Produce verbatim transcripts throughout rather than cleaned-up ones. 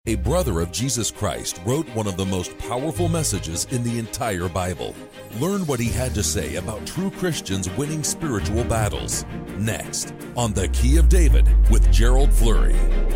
A brother of Jesus Christ wrote one of the most powerful messages in the entire Bible. Learn what he had to say about true Christians winning spiritual battles. Next, on The Key of David with Gerald Flurry.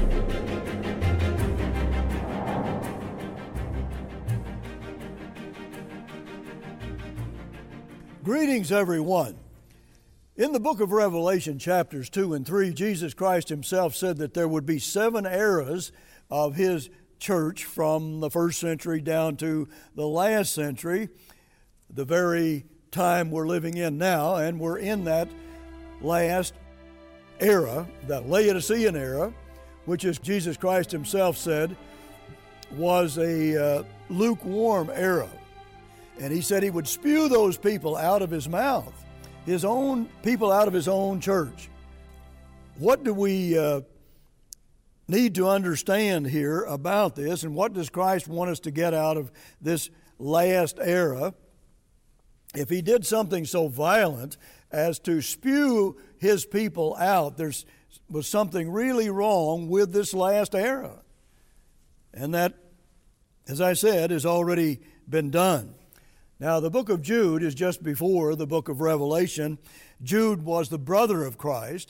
Greetings, everyone. In the book of Revelation, chapters two and three, Jesus Christ himself said that there would be seven eras of his church from the first century down to the last century, the very time we're living in now, and we're in that last era, that Laodicean era, which, as Jesus Christ himself said, was a uh, lukewarm era. And he said he would spew those people out of his mouth, his own people out of his own church. What do we uh, need to understand here about this, and what does Christ want us to get out of this last era? If he did something so violent as to spew his people out, there was something really wrong with this last era. And that, as I said, has already been done. Now, the book of Jude is just before the book of Revelation. Jude was the brother of Christ.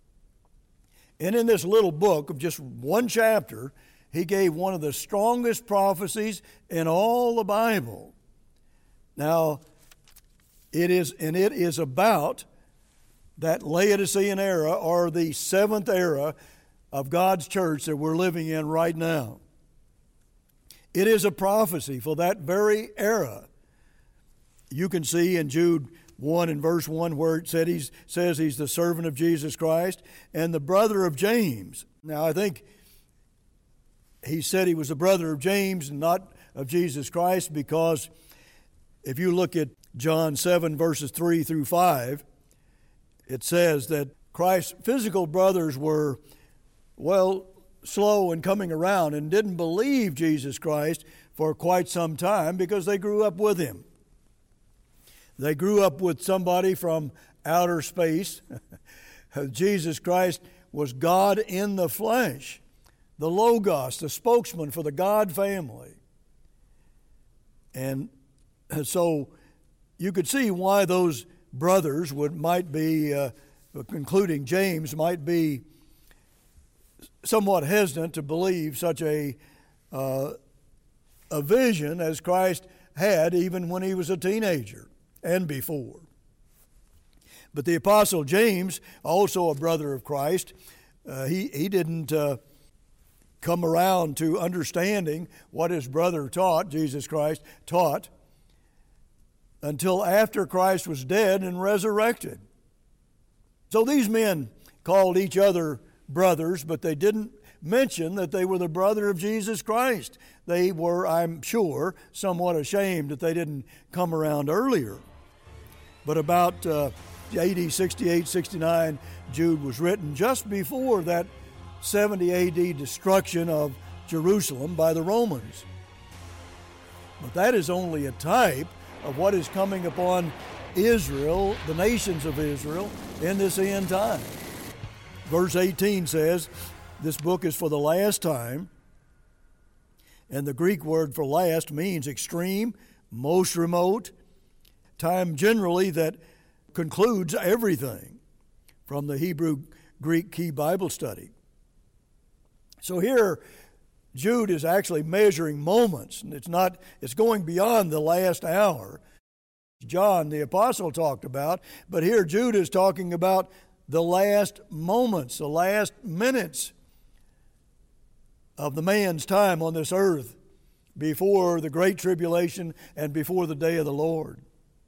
And in this little book of just one chapter, he gave one of the strongest prophecies in all the Bible. Now, it is, and it is about that Laodicean era, or the seventh era of God's church that we're living in right now. It is a prophecy for that very era. You can see in Jude one and verse one where it said he's, says he's the servant of Jesus Christ and the brother of James. Now, I think he said he was the brother of James and not of Jesus Christ, because if you look at John seven verses three through five, it says that Christ's physical brothers were, well, slow in coming around and didn't believe Jesus Christ for quite some time because they grew up with him. They grew up with somebody from outer space. Jesus Christ was God in the flesh, the Logos, the spokesman for the God family. And so you could see why those brothers would might be, uh, including James, might be somewhat hesitant to believe such a uh, a vision as Christ had even when he was a teenager and before. But the Apostle James, also a brother of Christ, uh, he, he didn't uh, come around to understanding what his brother taught, Jesus Christ taught, until after Christ was dead and resurrected. So these men called each other brothers, but they didn't mention that they were the brother of Jesus Christ. They were, I'm sure, somewhat ashamed that they didn't come around earlier. But about uh, A D sixty-eight, sixty-nine, Jude was written just before that seventy A D destruction of Jerusalem by the Romans. But that is only a type of what is coming upon Israel, the nations of Israel, in this end time. Verse eighteen says, this book is for the last time, and the Greek word for last means extreme, most remote, time generally that concludes everything, from the Hebrew Greek Key Bible Study. So here, Jude is actually measuring moments, and it's not, it's going beyond the last hour. John, the apostle, talked about, but here Jude is talking about the last moments, the last minutes of the man's time on this earth before the great tribulation and before the day of the Lord.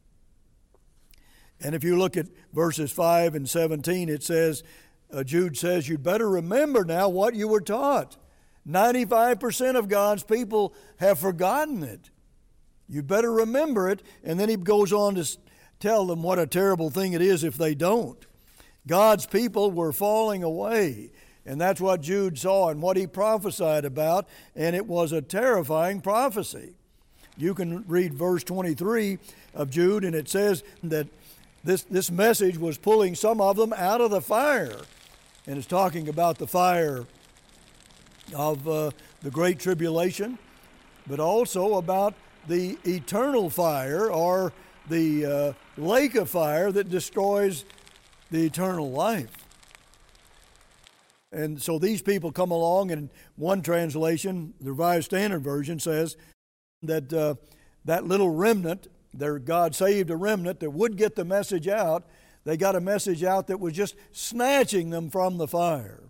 And if you look at verses five and seventeen, it says, uh, Jude says, you'd better remember now what you were taught. ninety-five percent of God's people have forgotten it. You better remember it. And then he goes on to tell them what a terrible thing it is if they don't. God's people were falling away. And that's what Jude saw and what he prophesied about. And it was a terrifying prophecy. You can read verse twenty-three of Jude, and it says that this, this message was pulling some of them out of the fire. And it's talking about the fire of uh, the Great Tribulation, but also about the eternal fire, or the uh, lake of fire that destroys the eternal life. And so these people come along, and one translation, the Revised Standard Version, says that uh, that little remnant, their God saved a remnant that would get the message out. They got a message out that was just snatching them from the fire.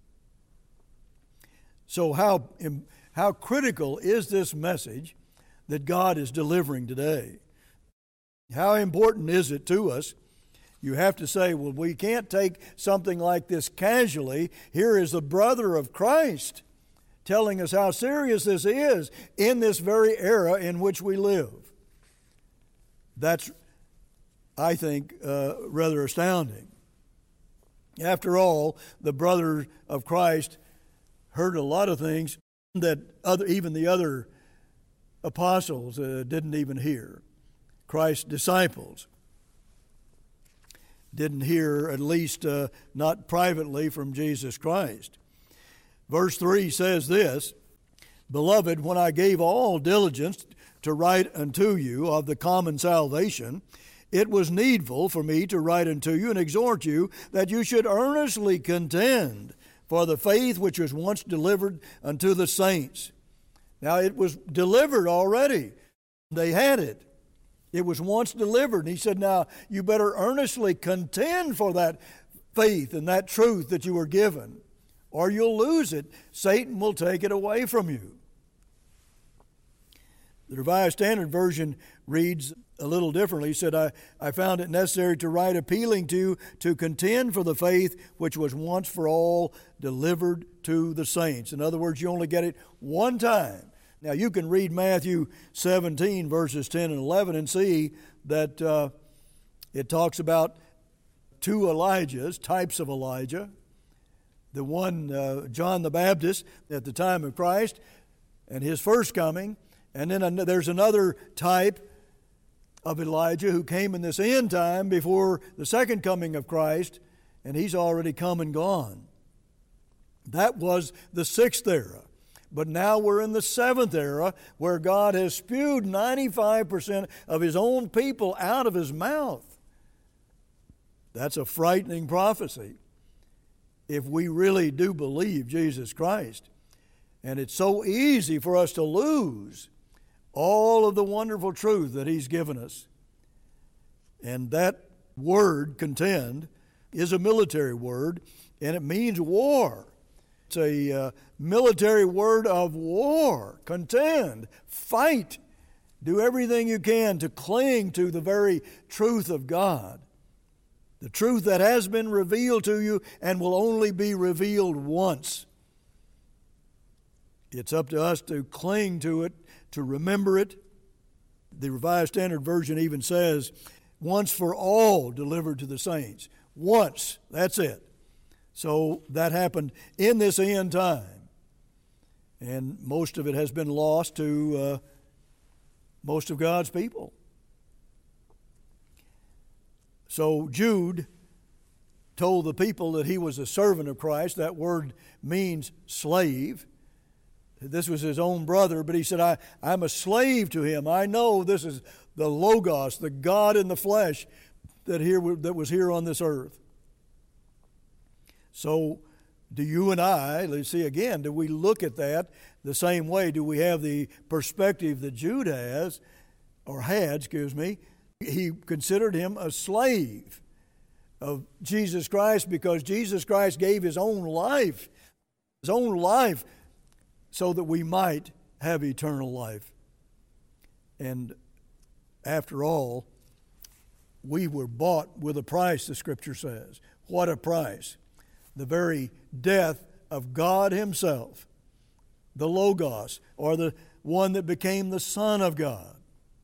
So how, how critical is this message that God is delivering today? How important is it to us? You have to say, well, we can't take something like this casually. Here is the brother of Christ telling us how serious this is in this very era in which we live. That's, I think, uh, rather astounding. After all, the brother of Christ heard a lot of things that other, even the other apostles uh, didn't even hear. Christ's disciples didn't hear, at least uh, not privately, from Jesus Christ. Verse three says this, "Beloved, when I gave all diligence to write unto you of the common salvation, it was needful for me to write unto you and exhort you that you should earnestly contend for the faith which was once delivered unto the saints." Now, it was delivered already. They had it. It was once delivered. And he said, now, you better earnestly contend for that faith and that truth that you were given, or you'll lose it. Satan will take it away from you. The Revised Standard Version reads a little differently. He said, I, I found it necessary to write appealing to you to contend for the faith which was once for all delivered to the saints. In other words, you only get it one time. Now, you can read Matthew seventeen, verses ten and eleven, and see that uh, it talks about two Elijahs, types of Elijah. The one, uh, John the Baptist, at the time of Christ, and his first coming. And then there's another type of Elijah who came in this end time before the second coming of Christ, and he's already come and gone. That was the sixth era. But now we're in the seventh era, where God has spewed ninety-five percent of His own people out of His mouth. That's a frightening prophecy if we really do believe Jesus Christ. And it's so easy for us to lose all of the wonderful truth that He's given us. And that word, contend, is a military word, and it means war. It's a uh, military word of war. Contend, fight, do everything you can to cling to the very truth of God. The truth that has been revealed to you and will only be revealed once. It's up to us to cling to it, to remember it. The Revised Standard Version even says, once for all delivered to the saints. Once, that's it. So that happened in this end time. And most of it has been lost to uh, most of God's people. So Jude told the people that he was a servant of Christ. That word means slave. This was his own brother, but he said, I, I'm a slave to him. I know this is the Logos, the God in the flesh that here that was here on this earth. So do you and I, let's see again, do we look at that the same way? Do we have the perspective that Jude has, or had, excuse me? He considered him a slave of Jesus Christ because Jesus Christ gave His own life, His own life, so that we might have eternal life. And after all, we were bought with a price, the Scripture says. What a price! The very death of God Himself, the Logos, or the one that became the Son of God.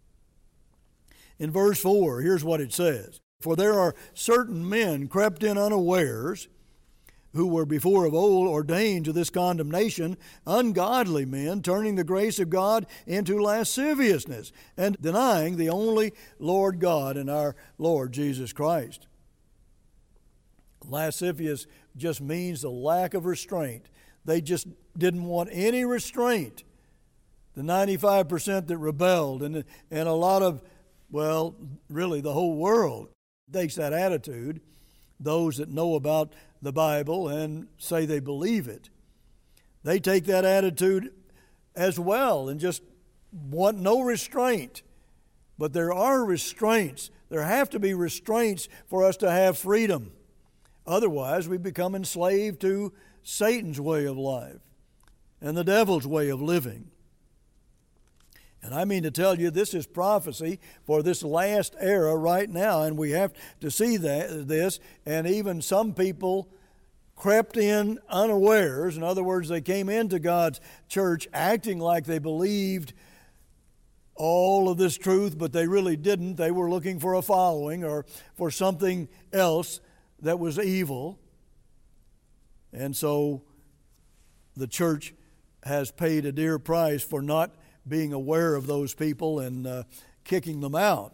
In verse four, here's what it says. For there are certain men crept in unawares, who were before of old ordained to this condemnation, ungodly men, turning the grace of God into lasciviousness, and denying the only Lord God and our Lord Jesus Christ. Lascivious just means the lack of restraint. They just didn't want any restraint. The ninety-five percent that rebelled, and, and a lot of, well, really the whole world takes that attitude, those that know about the Bible and say they believe it. They take that attitude as well and just want no restraint. But there are restraints. There have to be restraints for us to have freedom. Otherwise, we become enslaved to Satan's way of life and the devil's way of living. And I mean to tell you, this is prophecy for this last era right now, and we have to see that this. And even some people crept in unawares. In other words, they came into God's church acting like they believed all of this truth, but they really didn't. They were looking for a following or for something else that was evil. And so the church has paid a dear price for not being aware of those people and uh, kicking them out.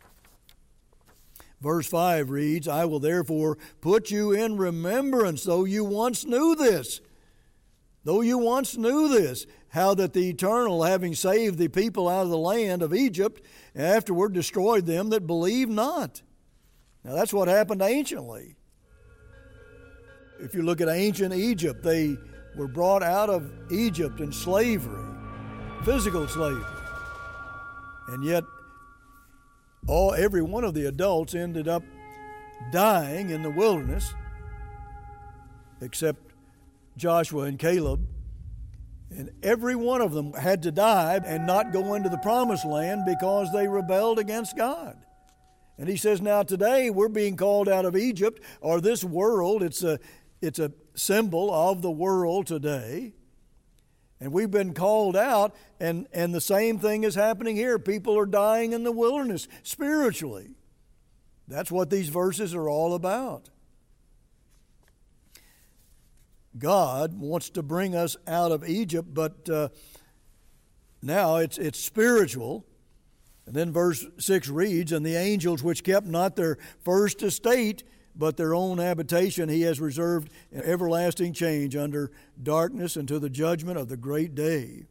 Verse five reads, I will therefore put you in remembrance, though you once knew this. Though you once knew this, how that the Eternal, having saved the people out of the land of Egypt, afterward destroyed them that believed not. Now that's what happened anciently. If you look at ancient Egypt, they were brought out of Egypt in slavery, physical slavery. And yet, all every one of the adults ended up dying in the wilderness, except Joshua and Caleb. And every one of them had to die and not go into the promised land because they rebelled against God. And he says, now today we're being called out of Egypt, or this world. It's a, it's a symbol of the world today. And we've been called out, and, and the same thing is happening here. People are dying in the wilderness spiritually. That's what these verses are all about. God wants to bring us out of Egypt, but uh, now it's it's spiritual. And then verse six reads, and the angels which kept not their first estate, but their own habitation, he has reserved in everlasting change under darkness unto the judgment of the great day.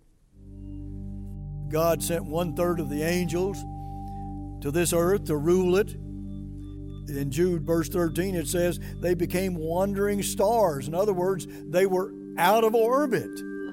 God sent one-third of the angels to this earth to rule it. In Jude verse thirteen it says they became wandering stars. In other words, they were out of orbit.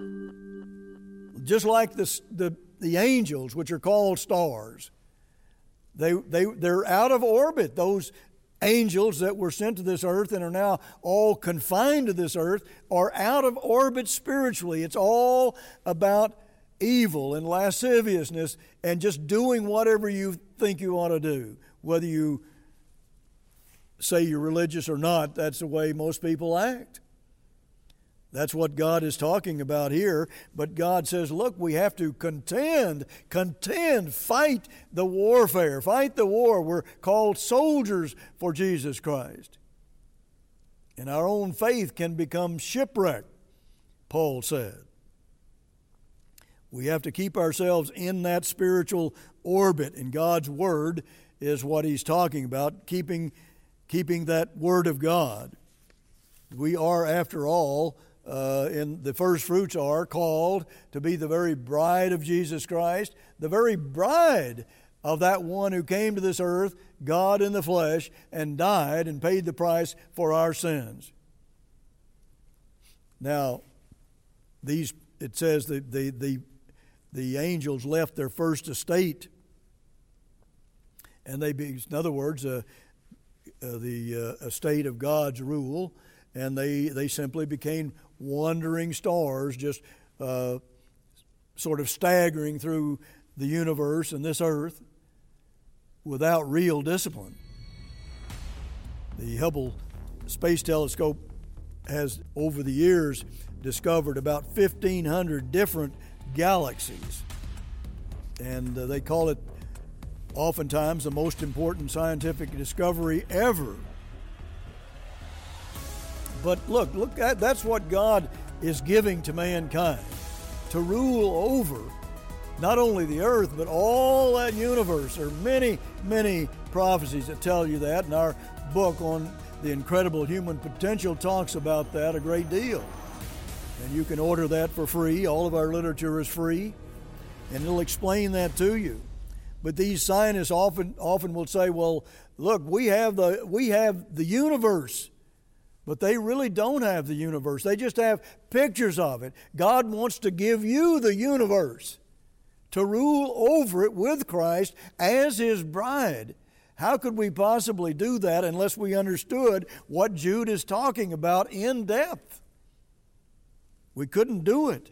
Just like the, the, the angels, which are called stars. They, they, they're out of orbit. Those angels that were sent to this earth and are now all confined to this earth are out of orbit spiritually. It's all about evil and lasciviousness and just doing whatever you think you ought to do. Whether you say you're religious or not, that's the way most people act. That's what God is talking about here. But God says, look, we have to contend, contend, fight the warfare, fight the war. We're called soldiers for Jesus Christ. And our own faith can become shipwrecked, Paul said. We have to keep ourselves in that spiritual orbit, and God's Word is what he's talking about, keeping keeping that Word of God. We are, after all, uh, in the first fruits are called to be the very bride of Jesus Christ, the very bride of that one who came to this earth, God in the flesh, and died and paid the price for our sins. Now, these it says that the, the, the angels left their first estate, and they, be, in other words, uh, Uh, the uh, estate of God's rule, and they, they simply became wandering stars, just uh, sort of staggering through the universe and this earth without real discipline. The Hubble Space Telescope has, over the years, discovered about fifteen hundred different galaxies, and uh, they call it oftentimes the most important scientific discovery ever. But look, look at that's what God is giving to mankind, to rule over not only the earth but all that universe. There are many, many prophecies that tell you that, and our book on the incredible human potential talks about that a great deal. And you can order that for free. All of our literature is free, and it'll explain that to you. But these scientists often often will say, well, look, we have the we have the universe. But they really don't have the universe. They just have pictures of it. God wants to give you the universe to rule over it with Christ as His bride. How could we possibly do that unless we understood what Jude is talking about in depth? We couldn't do it.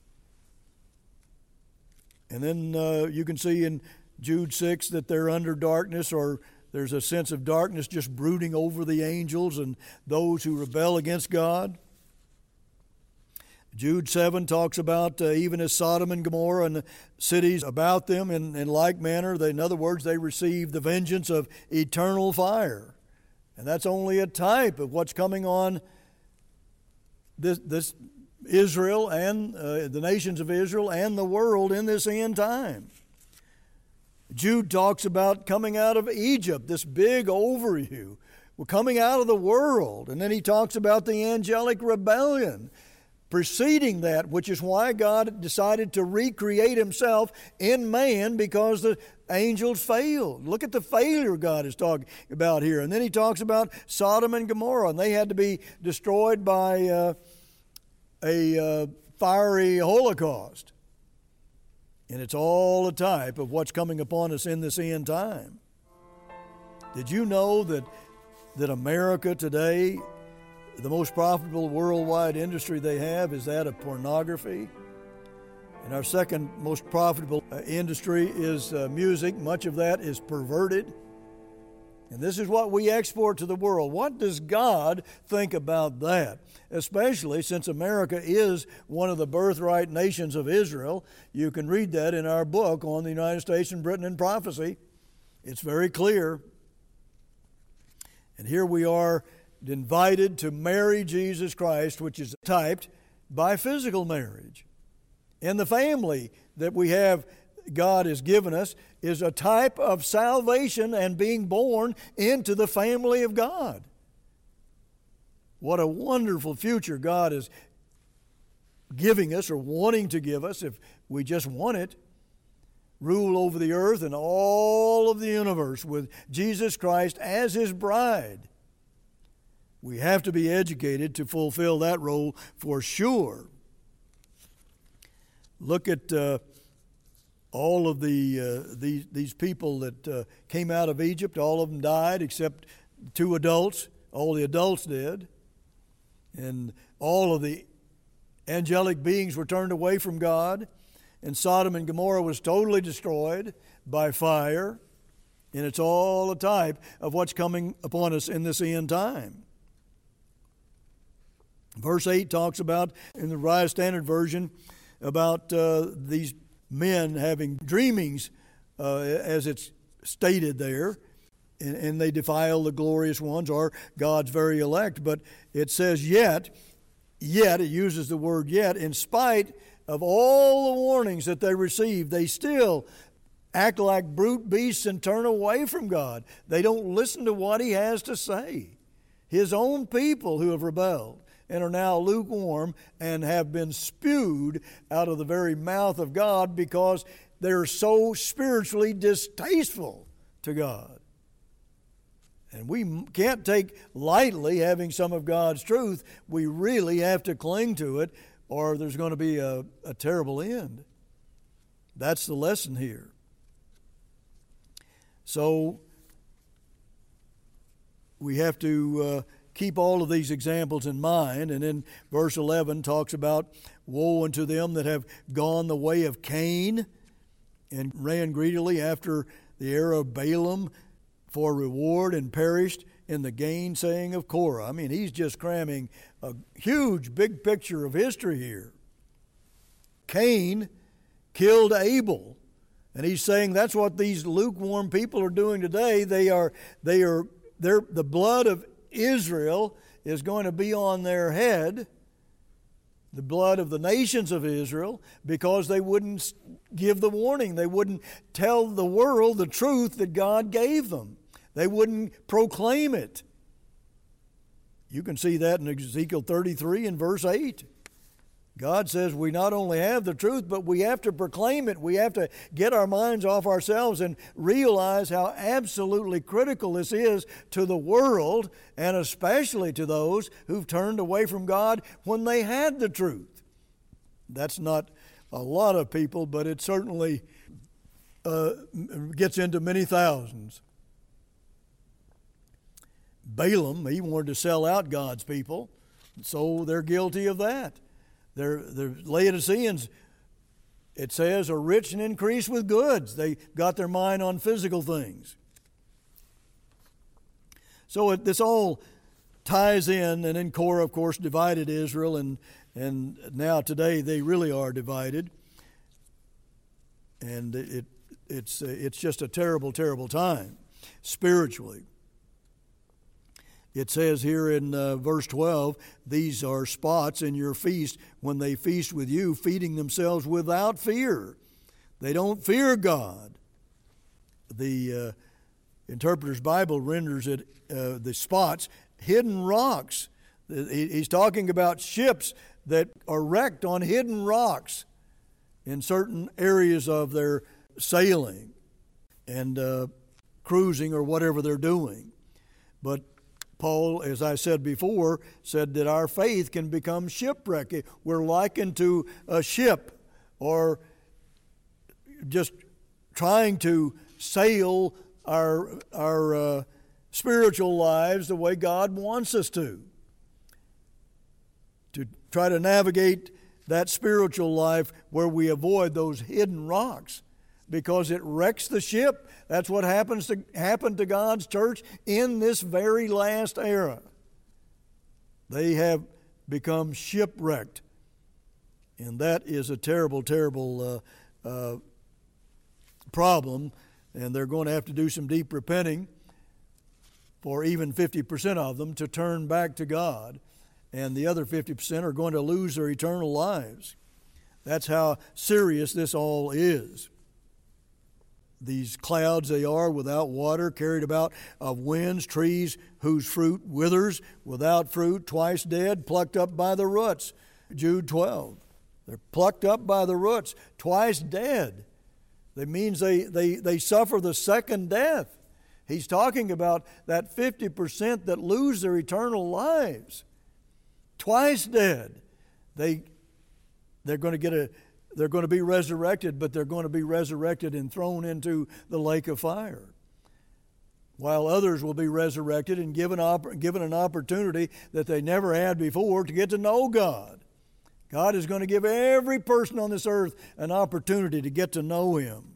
And then uh, you can see in Jude six that they're under darkness, or there's a sense of darkness just brooding over the angels and those who rebel against God. Jude seven talks about uh, even as Sodom and Gomorrah and the cities about them in, in like manner. They, in other words, they receive the vengeance of eternal fire. And that's only a type of what's coming on this, this Israel and uh, the nations of Israel and the world in this end time. Jude talks about coming out of Egypt, this big overview. We're coming out of the world. And then he talks about the angelic rebellion preceding that, which is why God decided to recreate Himself in man, because the angels failed. Look at the failure God is talking about here. And then he talks about Sodom and Gomorrah, and they had to be destroyed by uh, a uh, fiery Holocaust. And it's all a type of what's coming upon us in this end time. Did you know that, that America today, the most profitable worldwide industry they have is that of pornography? And our second most profitable uh, industry is uh, music. Much of that is perverted. And this is what we export to the world. What does God think about that? Especially since America is one of the birthright nations of Israel. You can read that in our book on the United States and Britain in Prophecy. It's very clear. And here we are invited to marry Jesus Christ, which is typed by physical marriage. And the family that we have, God has given us, is a type of salvation and being born into the family of God. What a wonderful future God is giving us, or wanting to give us, if we just want it. Rule over the earth and all of the universe with Jesus Christ as His bride. We have to be educated to fulfill that role for sure. Look at uh, all of the uh, these these people that uh, came out of Egypt. All of them died except two adults. All the adults did. And all of the angelic beings were turned away from God. And Sodom and Gomorrah was totally destroyed by fire. And it's all a type of what's coming upon us in this end time. Verse eight talks about, in the Revised Standard Version, about uh, these men having dreamings, uh, as it's stated there, and, and they defile the glorious ones, or God's very elect. But it says yet, yet, it uses the word yet, in spite of all the warnings that they received, they still act like brute beasts and turn away from God. They don't listen to what He has to say. His own people who have rebelled and are now lukewarm and have been spewed out of the very mouth of God because they're so spiritually distasteful to God. And we can't take lightly having some of God's truth. We really have to cling to it, or there's going to be a, a terrible end. That's the lesson here. So we have to uh, keep all of these examples in mind. And then verse eleven talks about woe unto them that have gone the way of Cain and ran greedily after the error of Balaam for reward and perished in the gainsaying of Korah. I mean, he's just cramming a huge big picture of history here. Cain killed Abel. And he's saying that's what these lukewarm people are doing today. They are, they are, they're, the blood of Israel is going to be on their head, the blood of the nations of Israel, because they wouldn't give the warning. They wouldn't tell the world the truth that God gave them. They wouldn't proclaim it. You can see that in Ezekiel thirty-three and verse eight. God says we not only have the truth, but we have to proclaim it. We have to get our minds off ourselves and realize how absolutely critical this is to the world, and especially to those who've turned away from God when they had the truth. That's not a lot of people, but it certainly uh, gets into many thousands. Balaam, he wanted to sell out God's people, so they're guilty of that. They're, they're Laodiceans, it says, are rich and increased with goods. They got their mind on physical things. So it, this all ties in, and then Korah, of course, divided Israel, and, and now today they really are divided. And it it's it's just a terrible, terrible time spiritually. It says here in uh, verse twelve, these are spots in your feast when they feast with you, feeding themselves without fear. They don't fear God. The uh, Interpreter's Bible renders it, uh, the spots, hidden rocks. He's talking about ships that are wrecked on hidden rocks in certain areas of their sailing and uh, cruising or whatever they're doing. But Paul, as I said before, said that our faith can become shipwrecked. We're likened to a ship, or just trying to sail our, our uh, spiritual lives the way God wants us to. To try to navigate that spiritual life where we avoid those hidden rocks, because it wrecks the ship. That's what happens to happen to God's church in this very last era. They have become shipwrecked, and that is a terrible, terrible uh, uh, problem. And they're going to have to do some deep repenting for even fifty percent of them to turn back to God, and the other fifty percent are going to lose their eternal lives. That's how serious this all is. These clouds they are without water, carried about of winds, trees whose fruit withers, without fruit, twice dead, plucked up by the roots. Jude twelve. They're plucked up by the roots, twice dead. That means they, they, they suffer the second death. He's talking about that fifty percent that lose their eternal lives. Twice dead. They, they're going to get a... They're going to be resurrected, but they're going to be resurrected and thrown into the lake of fire. While others will be resurrected and given, op- given an opportunity that they never had before to get to know God. God is going to give every person on this earth an opportunity to get to know Him.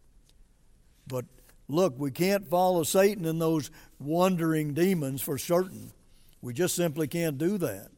But look, we can't follow Satan and those wandering demons for certain. We just simply can't do that.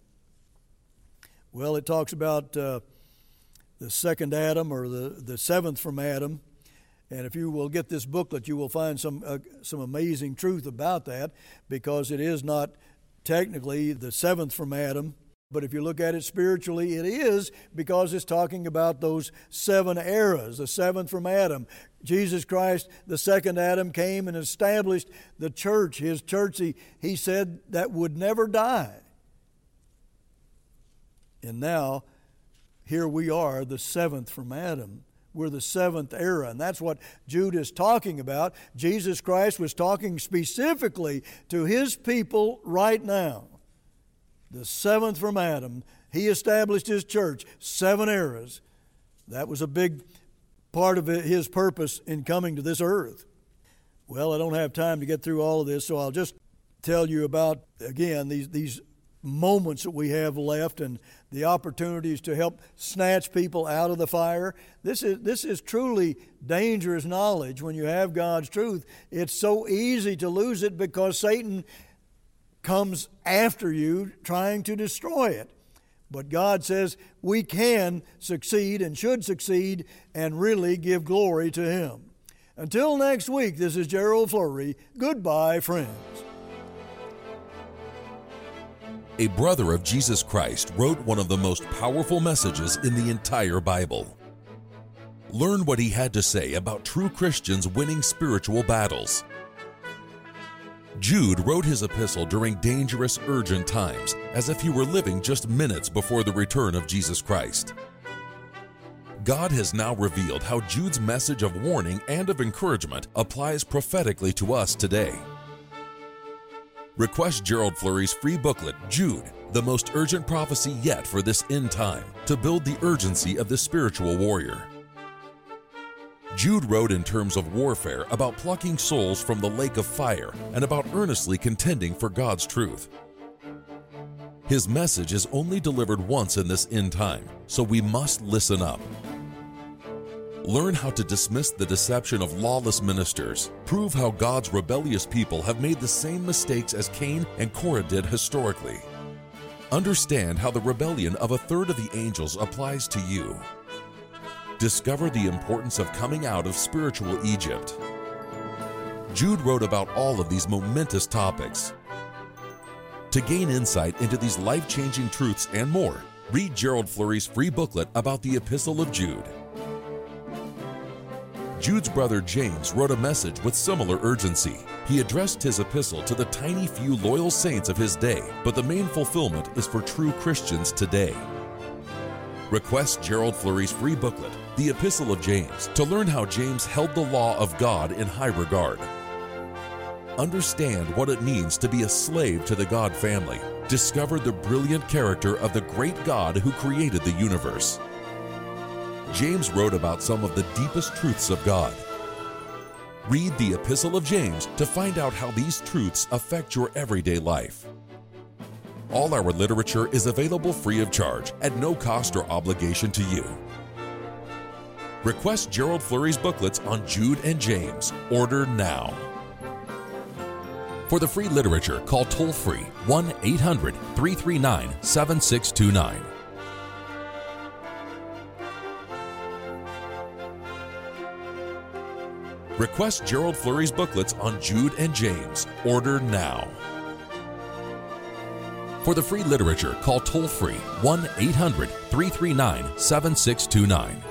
Well, it talks about... Uh, the second Adam, or the, the seventh from Adam. And if you will get this booklet, you will find some uh, some amazing truth about that, because it is not technically the seventh from Adam, but if you look at it spiritually, it is, because it's talking about those seven eras, the seventh from Adam. Jesus Christ, the second Adam, came and established the church. His church, he, he said, that would never die. And now, here we are, the seventh from Adam. We're the seventh era, and that's what Jude is talking about. Jesus Christ was talking specifically to His people right now. The seventh from Adam. He established His church, seven eras. That was a big part of His purpose in coming to this earth. Well, I don't have time to get through all of this, so I'll just tell you about, again, these these moments that we have left and the opportunities to help snatch people out of the fire. This is this is truly dangerous knowledge when you have God's truth. It's so easy to lose it because Satan comes after you trying to destroy it. But God says we can succeed and should succeed and really give glory to Him. Until next week, this is Gerald Flurry. Goodbye, friends. A brother of Jesus Christ wrote one of the most powerful messages in the entire Bible. Learn what he had to say about true Christians winning spiritual battles. Jude wrote his epistle during dangerous, urgent times, as if he were living just minutes before the return of Jesus Christ. God has now revealed how Jude's message of warning and of encouragement applies prophetically to us today. Request Gerald Flurry's free booklet, Jude, the most urgent prophecy yet for this end time, to build the urgency of the spiritual warrior. Jude wrote in terms of warfare about plucking souls from the lake of fire and about earnestly contending for God's truth. His message is only delivered once in this end time, so we must listen up. Learn how to dismiss the deception of lawless ministers. Prove how God's rebellious people have made the same mistakes as Cain and Korah did historically. Understand how the rebellion of a third of the angels applies to you. Discover the importance of coming out of spiritual Egypt. Jude wrote about all of these momentous topics. To gain insight into these life-changing truths and more, read Gerald Flurry's free booklet about the Epistle of Jude. Jude's brother James wrote a message with similar urgency. He addressed his epistle to the tiny few loyal saints of his day, but the main fulfillment is for true Christians today. Request Gerald Flurry's free booklet, The Epistle of James, to learn how James held the law of God in high regard. Understand what it means to be a slave to the God family. Discover the brilliant character of the great God who created the universe. James wrote about some of the deepest truths of God. Read the Epistle of James to find out how these truths affect your everyday life. All our literature is available free of charge, at no cost or obligation to you. Request Gerald Flurry's booklets on Jude and James. Order now. For the free literature, call toll-free one eight hundred, three three nine, seven six two nine. Request Gerald Flurry's booklets on Jude and James. Order now. For the free literature, call toll-free one eight hundred, three three nine, seven six two nine.